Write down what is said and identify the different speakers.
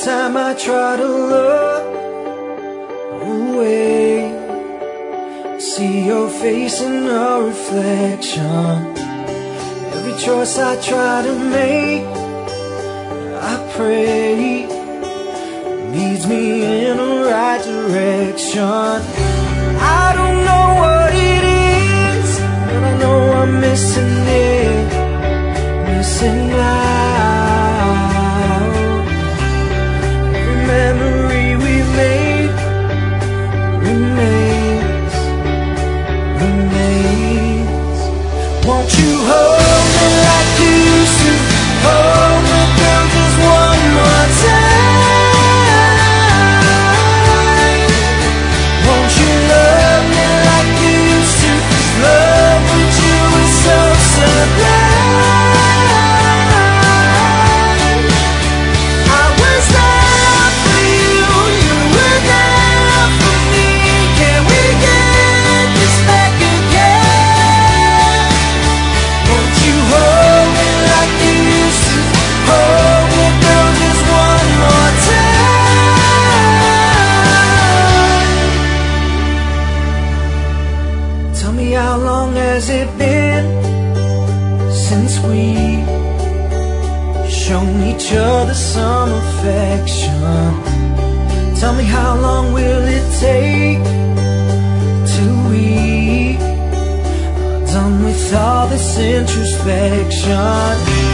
Speaker 1: time I try to look away, see your face in a reflection. Every choice I try to make, I pray, leads me in the right direction. I don't know what it is, but I know I'm missing it, missing out. Every memory we've made remains. Won't you hold me like you used to? Hold me, girl, just one more time. Won't you love me like you used to? Love with you is so sublime. I was there for you, you were there for me. Can we get this back again? Won't you hold me like you used to? Hold me, girl, just one more time. Tell me, how long has it been since we shown each other some affection? Tell me, how long will it take till we are done with all this introspection?